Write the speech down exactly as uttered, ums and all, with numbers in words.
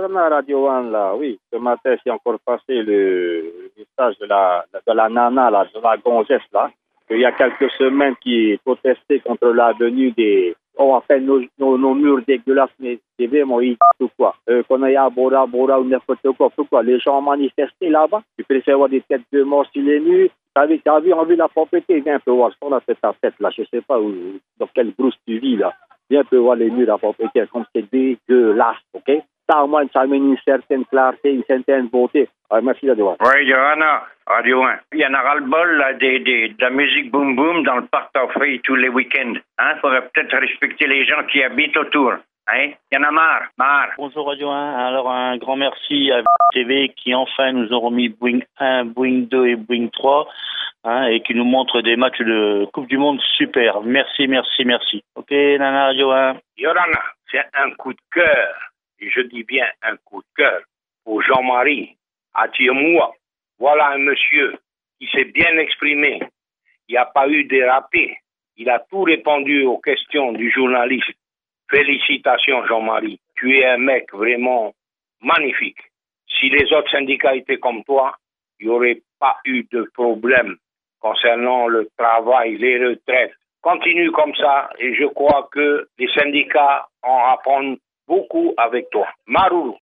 concernant Radio un, là, oui, ce matin, j'ai encore passé le message de la, de la nana, là, de la gonzesse, là, il y a quelques semaines qui protestait contre la venue des... On va faire nos, nos, nos murs dégueulasses, mais c'est vraiment ou quoi. Euh, qu'on aille à Bora, Bora ou n'importe quoi. Pourquoi les gens ont manifesté là-bas? Tu préfères voir des têtes de mort sur les murs? T'as vu, t'as vu envie de la propriété? Viens un peu voir ce qu'on a fait ta tête, là. Je sais pas où, dans quelle brousse tu vis, là. Viens un peu voir les murs de la propriété, comme c'est dégueulasse, ok? Ça, au moins, ça amène une certaine clarté, une certaine beauté. Ah, merci, Johanna. Oui, Johanna, Radio un. Il y en a ras-le-bol, là, des, des, de la musique boum-boum dans le parc d'Orphée tous les week-ends. Hein? Faudrait peut-être respecter les gens qui habitent autour. Hein? Il y en a marre, marre. Bonjour Radio un. Alors, un grand merci à T V qui, enfin, nous ont remis Boeing un, Boeing deux et Boeing trois. Hein, et qui nous montre des matchs de Coupe du Monde super. Merci, merci, merci. Ok, Nana Radio un. Johanna, c'est un coup de cœur. Et je dis bien un coup de cœur pour Jean-Marie Attire-moi. Voilà un monsieur qui s'est bien exprimé. Il n'y a pas eu de raté. Il a tout répondu aux questions du journaliste. Félicitations, Jean-Marie. Tu es un mec vraiment magnifique. Si les autres syndicats étaient comme toi, il n'y aurait pas eu de problème concernant le travail, les retraites. Continue comme ça et je crois que les syndicats en apprennent beaucoup avec toi. Marou.